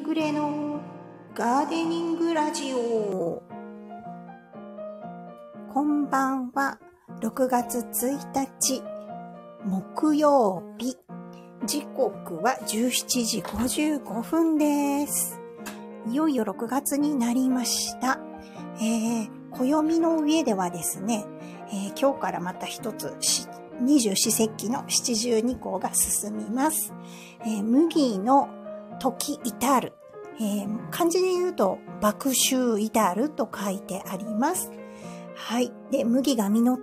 グレのガーデニングラジオ。こんばんは。6月1日木曜日、時刻は17時55分です。いよいよ6月になりました。暦の上ではですね、今日からまた一つ二十四節気の七十二候が進みます。麦の時至る、漢字で言うと麦秋至ると書いてあります。はい。で、麦が実って、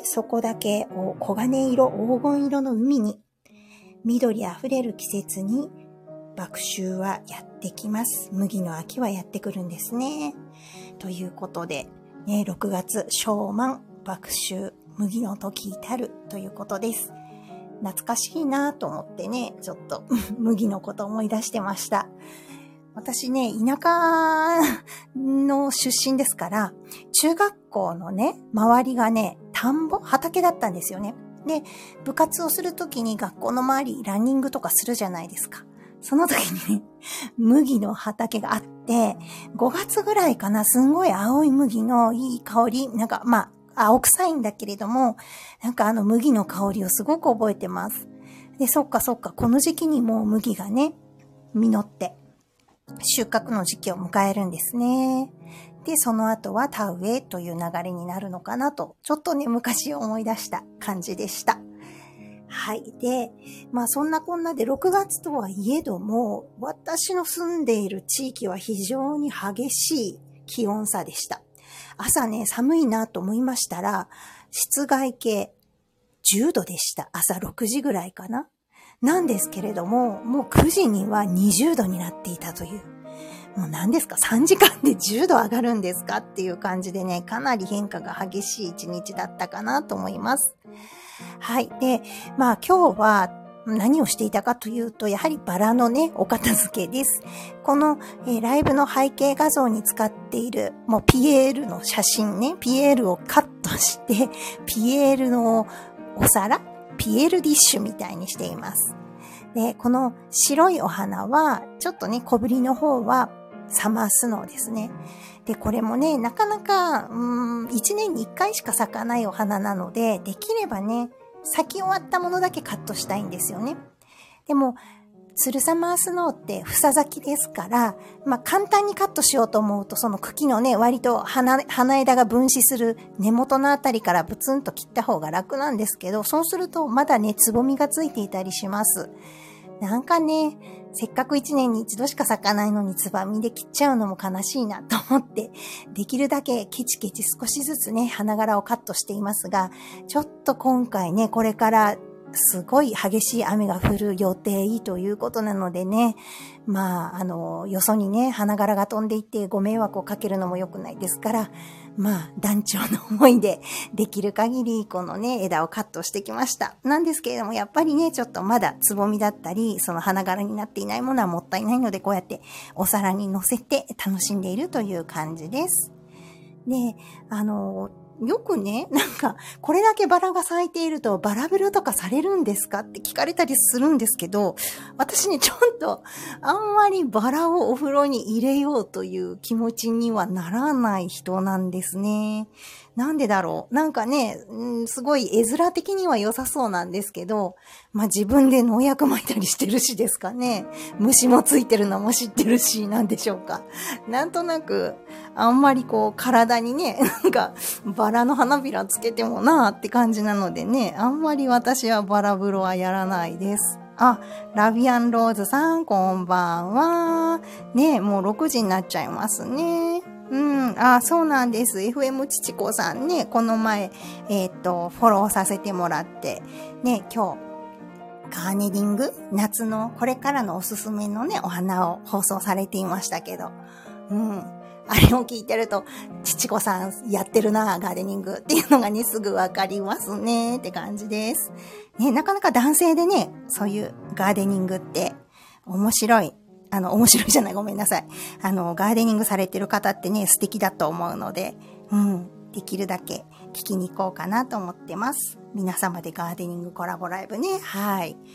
そこだけ黄金色、黄金色の海に、緑あふれる季節に、麦秋はやってきます。麦の秋はやってくるんですね。ということで、ね、6月、小満、麦秋、麦の時至るということです。懐かしいなと思ってね、ちょっと麦のこと思い出してました。私ね、田舎の出身ですから、中学校のね、周りがね、田んぼ、畑だったんですよね。で、部活をするときに学校の周り、ランニングとかするじゃないですか。その時にね、麦の畑があって、5月ぐらいかな、すんごい青い麦のいい香り、なんか、青臭いんだけれども、なんか麦の香りをすごく覚えてます。で、そっか、この時期にもう麦がね、実って、収穫の時期を迎えるんですね。で、その後は田植えという流れになるのかなと、ちょっとね、昔思い出した感じでした。はい。で、そんなこんなで6月とはいえども、私の住んでいる地域は非常に激しい気温差でした。朝ね、寒いなと思いましたら、室外計10度でした。朝6時ぐらいかな。なんですけれども、もう9時には20度になっていたという。もう何ですか ?3 時間で10度上がるんですかっていう感じでね、かなり変化が激しい一日だったかなと思います。はい。で、今日は何をしていたかというと、やはりバラのね、お片付けです。この、ライブの背景画像に使っている、もうピエールの写真ね、ピエールをカットして、ピエールのお皿、ピエールディッシュみたいにしています。で、この白いお花は、ちょっとね、小ぶりの方はサマースノーですね。で、これもね、なかなか、1年に1回しか咲かないお花なので、できればね、咲き終わったものだけカットしたいんですよね。でも、ツルサマースノーって房咲きですから、簡単にカットしようと思うと、その茎のね、割と花枝が分枝する根元のあたりからブツンと切った方が楽なんですけど、そうするとまだね、つぼみがついていたりします。なんかね、せっかく1年に1度しか咲かないのにつばみで切っちゃうのも悲しいなと思って、できるだけケチケチ少しずつね、花柄をカットしていますが、ちょっと今回ね、これからすごい激しい雨が降る予定ということなのでね、よそにね、花柄が飛んでいってご迷惑をかけるのも良くないですから、団長の思いでできる限りこのね、枝をカットしてきました。なんですけれども、やっぱりね、ちょっとまだつぼみだったり、その花柄になっていないものはもったいないので、こうやってお皿に乗せて楽しんでいるという感じです。で、よくね、これだけバラが咲いているとバラ風呂とかされるんですかって聞かれたりするんですけど、私ね、ちょっとあんまりバラをお風呂に入れようという気持ちにはならない人なんですね。なんでだろう。すごい絵面的には良さそうなんですけど、自分で農薬撒いたりしてるしですかね。虫もついてるのも知ってるし、なんでしょうか。なんとなく、あんまり体にね、バラの花びらつけてもなーって感じなのでね、あんまり私はバラ風呂はやらないです。ラビアンローズさん、こんばんは。ね、もう6時になっちゃいますね。そうなんです。FM ちちこさんね、この前、フォローさせてもらって、ね、今日、ガーネリング夏のこれからのおすすめのね、お花を放送されていましたけど、あれを聞いてると、ちちこさんやってるな、ガーデニングっていうのがね、すぐわかりますね、って感じです。ね、なかなか男性でね、そういうガーデニングって面白いじゃない、ごめんなさい。ガーデニングされてる方ってね、素敵だと思うので、できるだけ聞きに行こうかなと思ってます。皆様でガーデニングコラボライブね、はい。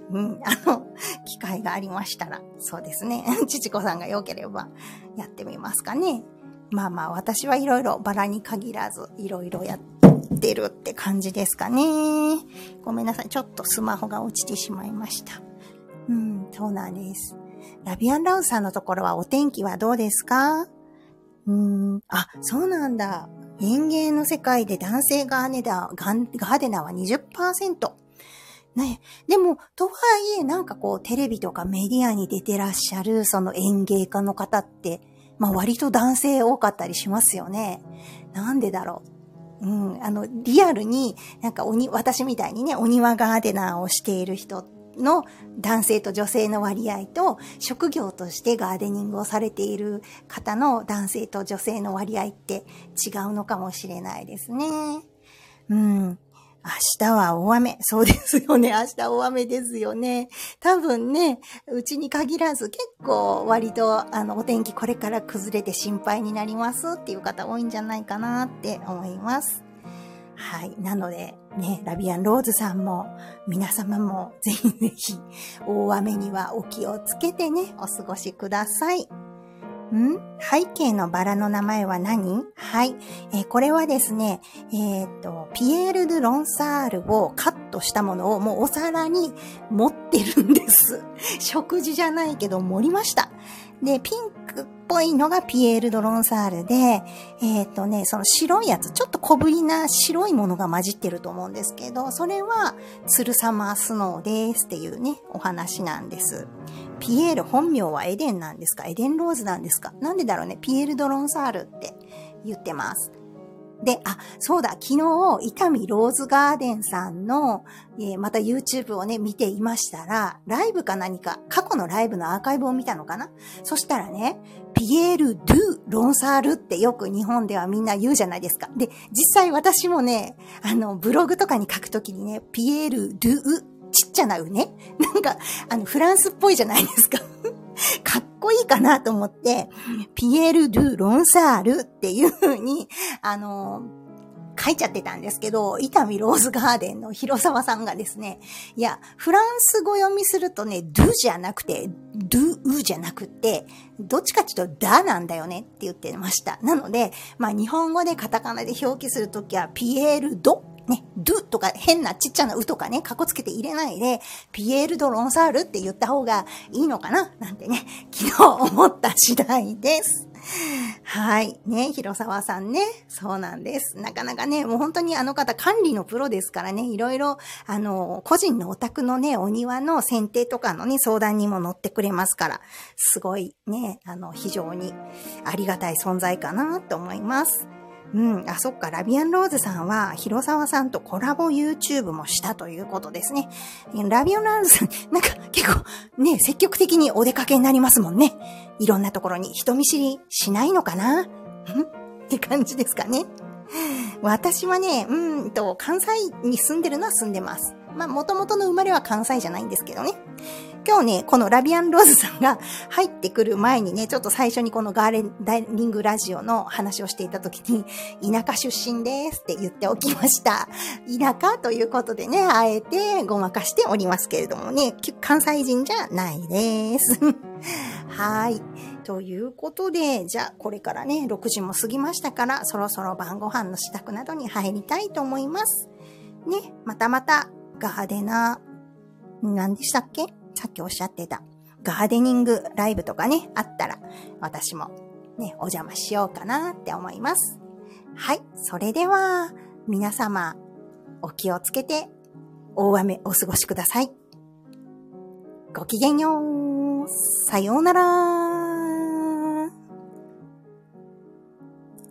機会がありましたら、そうですね。ちちこさんが良ければやってみますかね。まあまあ、私はいろいろバラに限らず、いろいろやってるって感じですかね。ごめんなさい。ちょっとスマホが落ちてしまいました。そうなんです。ラビアンラウスさんのところはお天気はどうですか？そうなんだ。園芸の世界で男性ガーデナーは 20%。ね。でも、とはいえ、なんかこう、テレビとかメディアに出てらっしゃる、その園芸家の方って、まあ割と男性多かったりしますよね。なんでだろう。リアルに、なんか私みたいにね、お庭ガーデナーをしている人の男性と女性の割合と、職業としてガーデニングをされている方の男性と女性の割合って違うのかもしれないですね。明日は大雨。そうですよね。明日大雨ですよね。多分ね、うちに限らず結構割とお天気これから崩れて心配になりますっていう方多いんじゃないかなって思います。はい。なのでね、ラビアンローズさんも皆様もぜひぜひ大雨にはお気をつけてね、お過ごしください。背景のバラの名前は何？はい。これはですね、ピエール・ドゥ・ロンサールをカットしたものをもうお皿に盛ってるんです。食事じゃないけど盛りました。で、ピンクっぽいのがピエール・ドゥ・ロンサールで、その白いやつ、ちょっと小ぶりな白いものが混じってると思うんですけど、それはツルサマースノーですっていうね、お話なんです。ピエール本名はエデンなんですか？エデンローズなんですか？なんでだろうね。ピエール・ドロンサールって言ってます。で、そうだ、昨日、伊丹ローズガーデンさんの、また YouTube をね、見ていましたら、ライブか何か、過去のライブのアーカイブを見たのかな？そしたらね、ピエール・ドゥ・ロンサールってよく日本ではみんな言うじゃないですか。で、実際私もね、ブログとかに書くときにね、ピエール・ドゥ・ちっちゃなうね。なんか、フランスっぽいじゃないですか。かっこいいかなと思って、ピエール・ドゥ・ロンサールっていう風に、書いちゃってたんですけど、伊丹ローズガーデンの広沢さんがですね、いや、フランス語読みするとね、ドゥじゃなくて、ドゥウじゃなくて、どっちかっていうとダなんだよねって言ってました。なので、まあ日本語でカタカナで表記するときは、ピエール・ドね、ドゥとか変なちっちゃなうとかね、かっこつけて入れないで、ピエール・ド・ロンサールって言った方がいいのかななんてね、昨日思った次第です。はい。ね、広沢さんね。そうなんです。なかなかね、もう本当に方管理のプロですからね、いろいろ、個人のお宅のね、お庭の剪定とかのね、相談にも乗ってくれますから、すごいね、非常にありがたい存在かなと思います。そっか、ラビアンローズさんは、広沢さんとコラボ YouTube もしたということですね。ラビアンローズさん、なんか結構ね、積極的にお出かけになりますもんね。いろんなところに人見知りしないのかなって感じですかね。私はね、関西に住んでるのは住んでます。まあ、元々の生まれは関西じゃないんですけどね。今日ね、このラビアンローズさんが入ってくる前にね、ちょっと最初にこのガーデニングラジオの話をしていた時に、田舎出身ですって言っておきました。田舎ということでね、あえてごまかしておりますけれどもね、関西人じゃないです。はい。ということで、じゃあこれからね、6時も過ぎましたから、そろそろ晩ご飯の支度などに入りたいと思います。ね、またまたガーデナー、何でしたっけ？さっきおっしゃってたガーデニングライブとかね、あったら私もね、お邪魔しようかなって思います。はい。それでは皆様お気をつけて大雨お過ごしください。ごきげんよう。さようなら。